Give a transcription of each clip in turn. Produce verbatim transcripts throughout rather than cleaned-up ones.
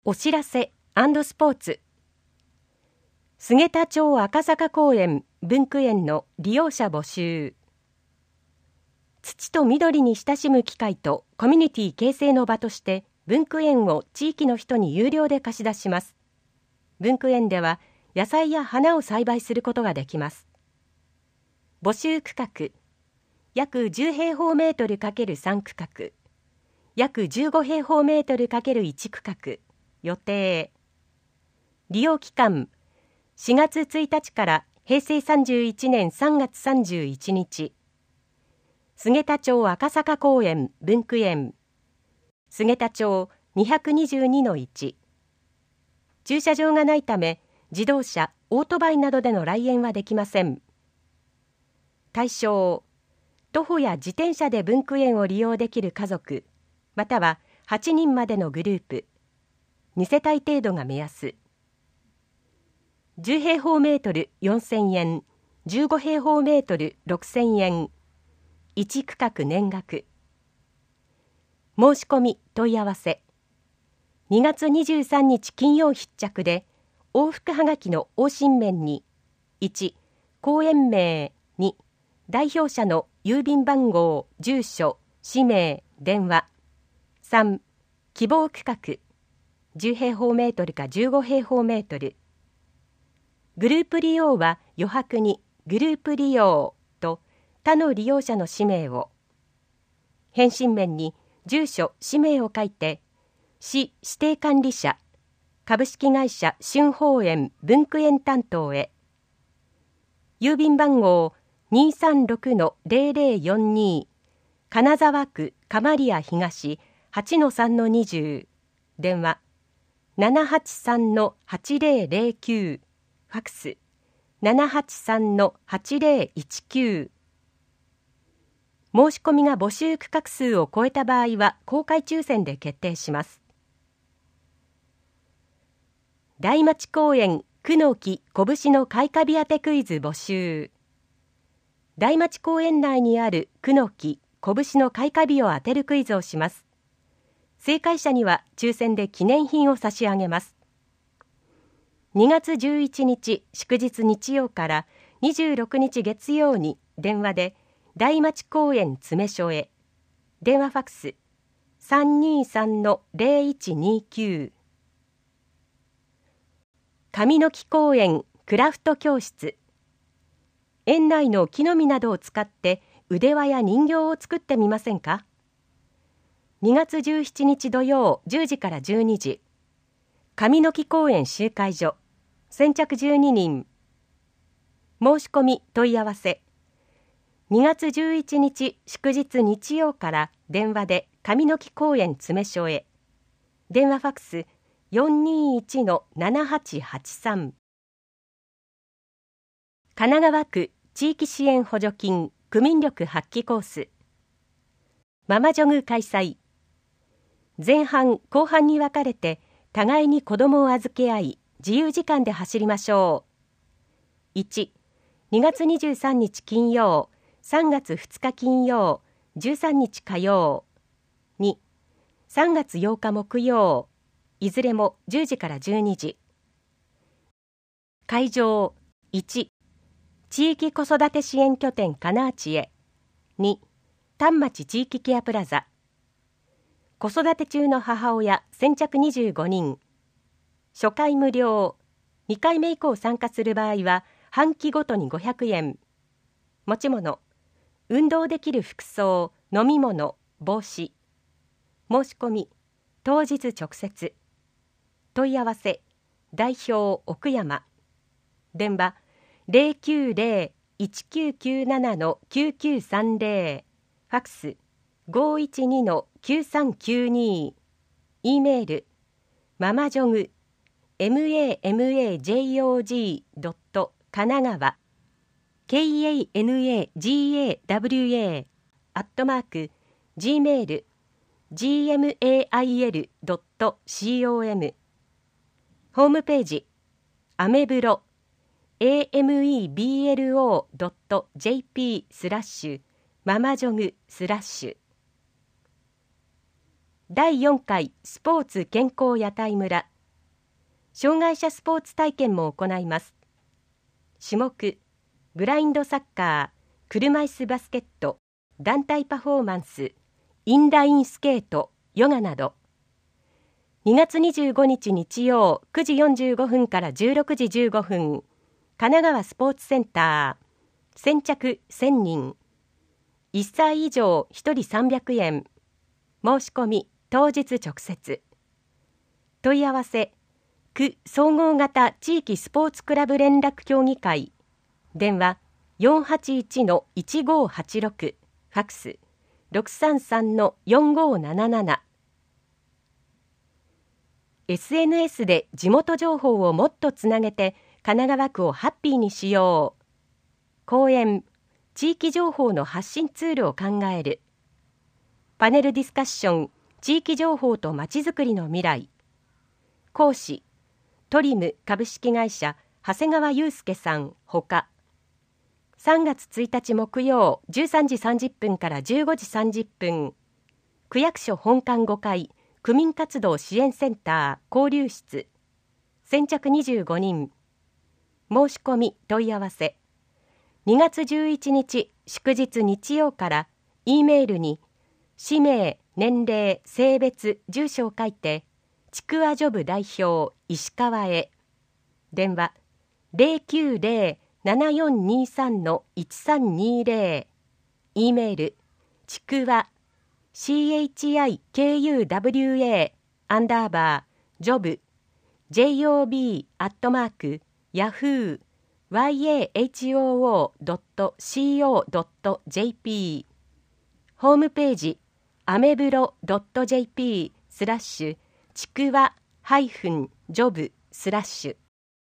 お知らせ&スポーツ。菅田町赤坂公園分区園の利用者募集。土と緑に親しむ機会とコミュニティ形成の場として分区園を地域の人に有料で貸し出します。分区園では野菜や花を栽培することができます。募集区画約じゅう平方メートル ×さん 区画、約じゅうご平方メートル ×いち 区画。予定。利用期間しがつついたちからへいせいさんじゅういちねんさんがつさんじゅういちにち。菅田町赤坂公園分区園、菅田町 にひゃくにじゅうにのいち。駐車場がないため自動車、オートバイなどでの来園はできません。対象、徒歩や自転車で分区園を利用できる家族、またははちにんまでのグループ、にせたい程度が目安。じゅう平方メートルよんせんえん、じゅうご平方メートルろくせんえん、いち区画年額。申し込み問い合わせ。にがつにじゅうさんにち金曜必着で、往復はがきの往診面にいち公園名、に代表者の郵便番号、住所、氏名、電話、さん希望区画じゅう平方メートルかじゅうご平方メートル。グループ利用は余白にグループ利用と他の利用者の氏名を。返信面に住所、氏名を書いて、市指定管理者株式会社春芳園分区園担当へ。郵便番号 にさんろくのゼロゼロよんに 金沢区鎌利谷東 はちのさんのにじゅう。電話ななはちさんのはちゼロゼロきゅう、ファクスななはちさんのはちゼロいちきゅう。申し込みが募集区画数を超えた場合は公開抽選で決定します。大町公園区の木拳の開花日当てクイズ募集。大町公園内にある区の木拳の開花日を当てるクイズをします。正解者には抽選で記念品を差し上げます。にがつじゅういちにち祝日日曜からにじゅうろくにち月曜に電話で大町公園詰所へ。電話ファクスさんにさんのゼロいちにきゅう。上の木公園クラフト教室。園内の木の実などを使って腕輪や人形を作ってみませんか。にがつじゅうしちにち土曜じゅうじからじゅうにじ。上の木公園集会所。先着じゅうににん。申し込み問い合わせ。にがつじゅういちにち祝日日曜から電話で上の木公園詰所へ。電話ファクスよんにいちのななはちはちさん。神奈川区地域支援補助金区民力発揮コース。ママジョグ開催。前半後半に分かれて互いに子供を預け合い自由時間で走りましょう。いち、にがつにじゅうさんにち金曜、さんがつふつか金曜、じゅうさんにち火曜。に、さんがつようか木曜、いずれもじゅうじからじゅうにじ。会場いち、地域子育て支援拠点金町へ。に、丹町地域ケアプラザ。子育て中の母親先着にじゅうごにん。初回無料。にかいめ以降参加する場合は半期ごとにごひゃくえん。持ち物、運動できる服装、飲み物、帽子。申し込み当日直接。問い合わせ代表奥山。電話ゼロきゅうゼロ いちきゅうきゅうななのきゅうきゅうさんゼロ。ファクスごいちにのきゅうさんきゅうに。 E メールママジョグ ママジョグ 神奈川 kanagawA アットマーク gmail gmail ドット com。 ホームページアメブロ ameblo ドット jp スラッシュママジョグスラッシュ。だいよんかいスポーツ健康屋台村障害者スポーツ体験も行います。種目、ブラインドサッカー、車椅子バスケット、団体パフォーマンス、インラインスケート、ヨガなど。にがつにじゅうごにち日曜くじよんじゅうごふんからじゅうろくじじゅうごふん、神奈川スポーツセンター、先着せんにん、いっさい以上ひとりさんびゃくえん、申し込み当日直接。問い合わせ、区総合型地域スポーツクラブ連絡協議会、電話 よんはちいちのいちごはちろく、ファックス ろくさんさんのよんごなななな。エスエヌエス で地元情報をもっとつなげて神奈川区をハッピーにしよう。講演、地域情報の発信ツールを考える。パネルディスカッション、地域情報とまちづくりの未来。講師、トリム株式会社長谷川祐介さんほか。さんがつついたち木曜じゅうさんじさんじゅっぷんからじゅうごじさんじゅっぷん、区役所本館ごかい区民活動支援センター交流室、先着にじゅうごにん、申し込み問い合わせ。にがつじゅういちにち祝日日曜から E メールに氏名、年齢、性別、住所を書いてちくわジョブ代表石川へ。電話 ゼロきゅうゼロ ななよんにさんのいちさんにゼロ、 E メールちくわ chikuwa アンダーバージョブ job アットマーク yahoo yahoo ドット co ドット jp、 ホームページアメブロ ドット jp スラッシュちくわハイフンジョブスラッシュ。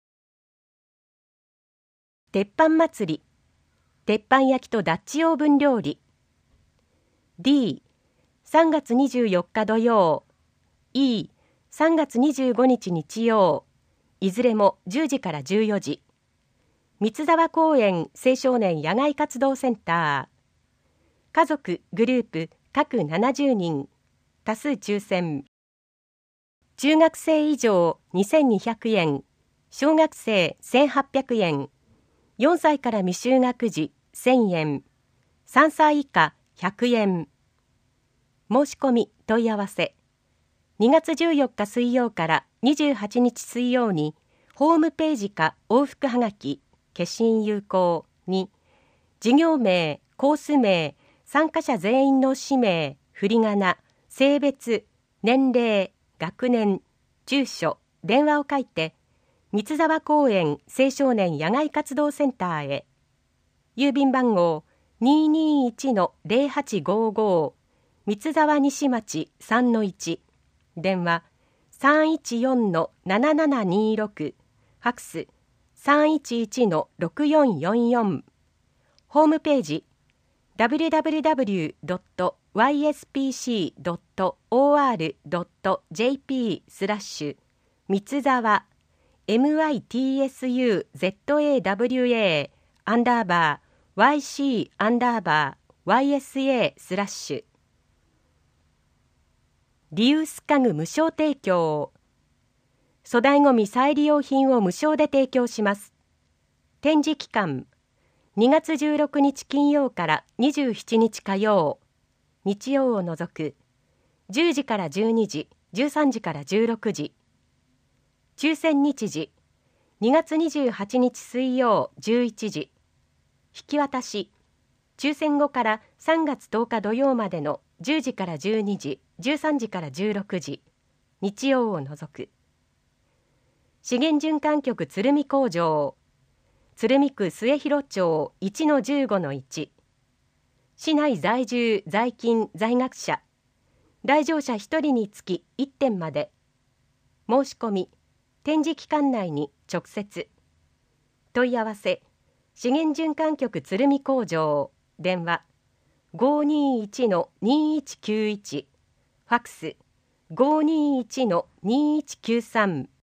鉄板祭り、鉄板焼きとダッチオーブン料理。 D、 さんがつにじゅうよっか土曜、 E、 さんがつにじゅうごにち日曜、いずれもじゅうじからじゅうよじ。三沢公園青少年野外活動センター。家族グループ各ななじゅうにん、多数抽選。中学生以上にせんにひゃくえん、小学生せんはっぴゃくえん、よんさいから未就学児せんえん、さんさい以下ひゃくえん。申し込み問い合わせ。にがつじゅうよっか水曜からにじゅうはちにち水曜にホームページか往復はがき消印有効に事業名、コース名、参加者全員の氏名、振り仮名、性別、年齢、学年、住所、電話を書いて三沢公園青少年野外活動センターへ。郵便番号 にーにーいちのゼロはちごご、 三沢西町 さんのいち、 電話 さんいちよんのななななにろく、 ファックス さんいちいちのろくよんよんよん、ホームページ ダブリューダブリューダブリュードットワイエスピーシードットオーアールドットジェーピー スラッシュ三沢 mitsuzawa アンダーバー yc アンダーバー ysa スラッシュ。リユース家具無償提供。粗大ごみ再利用品を無償で提供します。展示期間にがつじゅうろくにち金曜からにじゅうしちにち火曜、日曜を除くじゅうじからじゅうにじ、じゅうさんじからじゅうろくじ。抽選日時にがつにじゅうはちにち水曜じゅういちじ。引き渡し抽選後からさんがつとおか土曜までのじゅうじからじゅうにじ、じゅうさんじからじゅうろくじ、日曜を除く。資源循環局鶴見工場、鶴見区末広町 いちのじゅうごのいち、市内在住在勤在学者、来場者ひとりにつきいってんまで。申し込み展示期間内に直接。問い合わせ資源循環局鶴見工場、電話 ごーにーいちのにーいちきゅういち、ファックス ごーにーいちのにーいちきゅうさん。